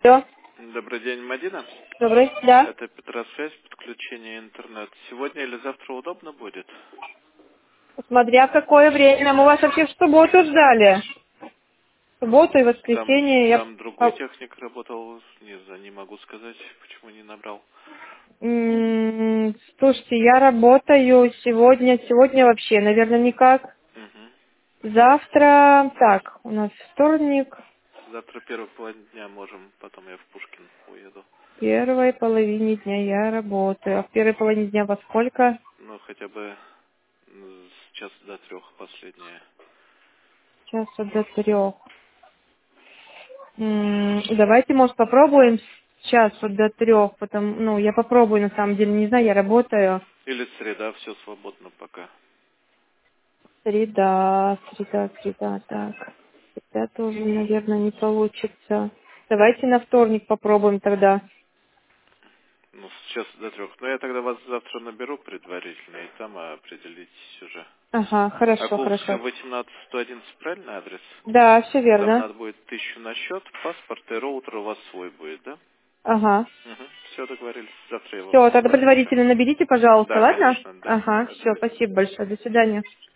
Алло. Добрый день, Мадина. Добрый, да. Это Петросвязь, подключение интернет. Сегодня или завтра удобно будет? Смотря в какое время. Мы вас вообще в субботу ждали. В субботу и Там, воскресенье. там другой техник работал, не знаю, не могу сказать, почему не набрал. Слушайте, я работаю сегодня вообще, наверное, никак. Угу. Завтра, так, у нас вторник, Завтра первую половину дня можем, потом я в Пушкин уеду. в первой половине дня я работаю. А в первой половине дня во сколько? Ну, хотя бы с часа до 3 последнее. Часа до 3. Давайте, может, попробуем с часу до 3, потому, я попробую, на самом деле, не знаю, я работаю. Или среда, все свободно пока. Среда, так. Среда тоже, наверное, не получится. Давайте на вторник попробуем тогда. Ну, с часа до 3. Ну, я тогда вас завтра наберу предварительно, и там определитесь уже. Ага, хорошо, Окуловская, хорошо. 18-111, правильный адрес? Да, все Там верно. надо будет 1000 на счет, паспорт и роутер у вас свой будет, да? Ага. Угу. Все, договорились. Завтра я вам Все, тогда позвоню. предварительно наберите, пожалуйста, Да, ладно? конечно, да. Ага, Да, до все, свидания. спасибо большое. До свидания.